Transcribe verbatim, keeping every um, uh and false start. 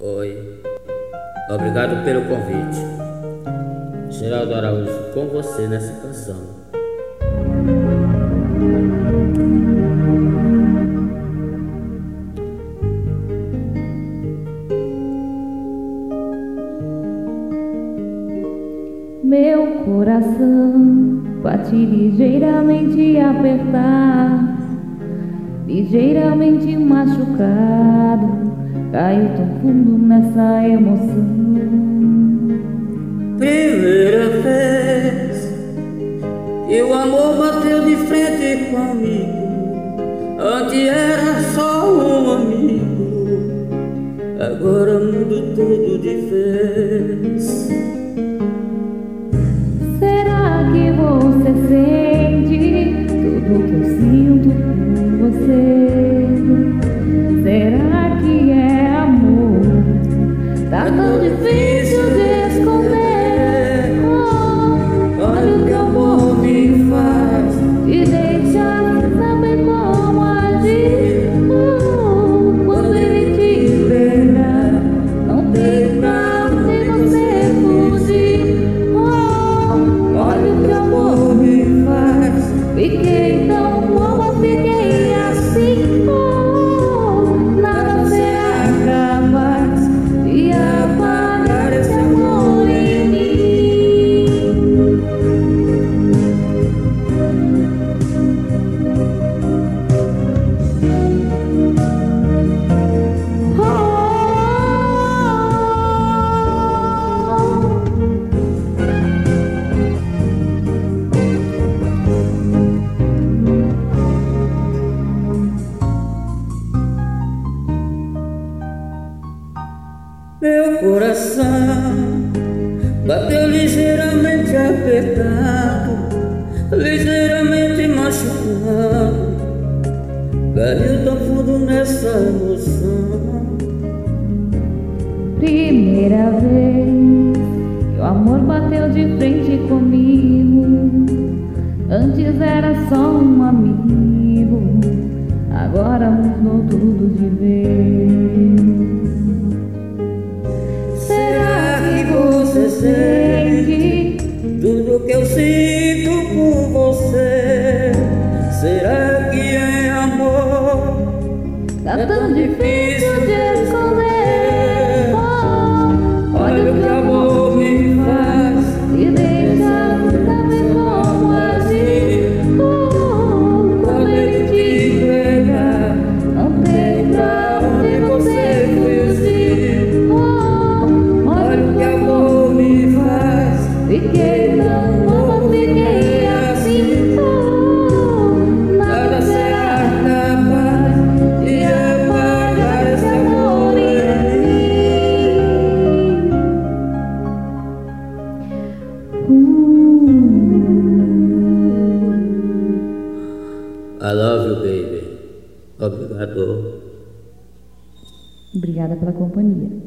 Oi, obrigado pelo convite. Geraldo Araújo com você nessa canção. Meu coração bate ligeiramente apertado, ligeiramente machucado, caiu tão fundo nessa emoção. Primeira vez que o amor bateu de frente comigo, antes era só um amigo, agora mudo tudo de vez. Será que você sente tudo que eu sinto por você? Será que é amor? Tá tão difícil de esconder. Oh, olha o que o amor me faz, te deixar sem saber como agir. Oh, quando ele te pega, não tem pra onde você fugir. Oh, olha o que o amor me faz, fiquei tão boba, fiquei assim. Oh, nada será capaz de apagar esse amor em mim. Oh, Meu coração bateu ligeiramente apertado, ligeiramente machucado, caiu tão fundo nessa emoção. primeira vez que o amor bateu de frente comigo, antes era só um amigo, agora mudou tudo de vez. Será que você sente tudo que eu sinto por você? Será que é amor? Tá tão difícil de esconder. Oh, olha o que o amor me faz, te deixa sem saber como agir. Oh, quando ele te pega, não tem pra onde você fugir. Oh, olha o que o amor me faz, fiquei tão boba, fiquei assim. Oh, nada será capaz de apagar esse amor em mim. I love you, baby. Obrigado. Obrigada pela companhia.